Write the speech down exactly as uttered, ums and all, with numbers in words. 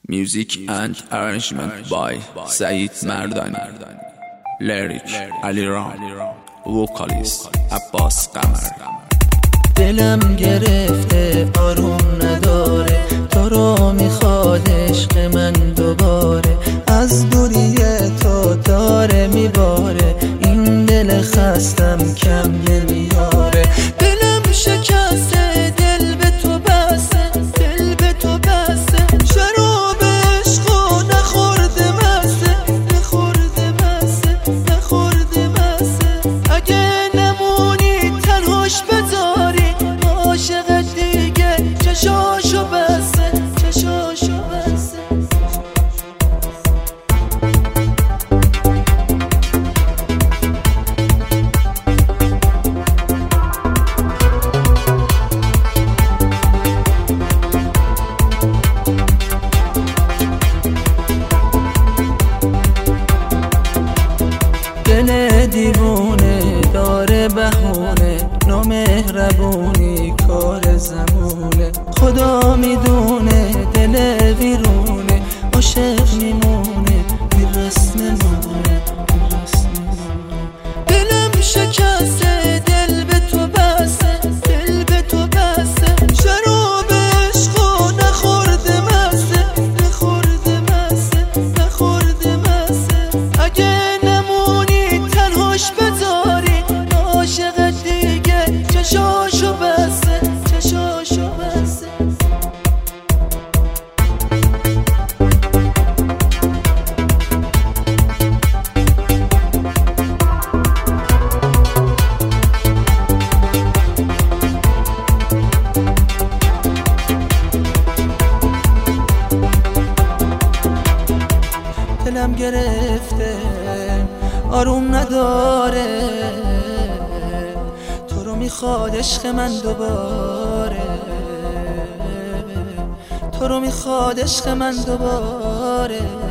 Music and arrangement by سعید مردانی. Lyric علیرام. Vocalist عباس قمر. دلم گرفته آروم نداره، تو رو میخواد عشق من دوباره. از دوری تو داره میباره، این دل خستم کم نمیاره. دلم شکسته، دل به تو بسته، دل به تو بسته. شراب عشقو نخورده مسته، نخورده مسته، نخورده مسته. اگه نمونی تنهاش بذاری، عاشق دیگه چشاشو بسته، چشاشو بسته. دل دیوونه داره بهونه، نامهربونی کار زمونه. خدا میدونه دل ویرونه، عاشق میمونه میرس نمونه، میرس نمونه. دلم شکسته، دل به تو بسته، دل به تو بسته. شراب عشقو نخورده مسته، نخورده مسته، نخورده مسته. اگه تنهاش بذاری، عاشق دیگه چشاشو بسته، چشاشو بسته. دلم گرفته آروم نداره، تو رو میخواد عشق من دوباره، تو رو میخواد عشق من دوباره.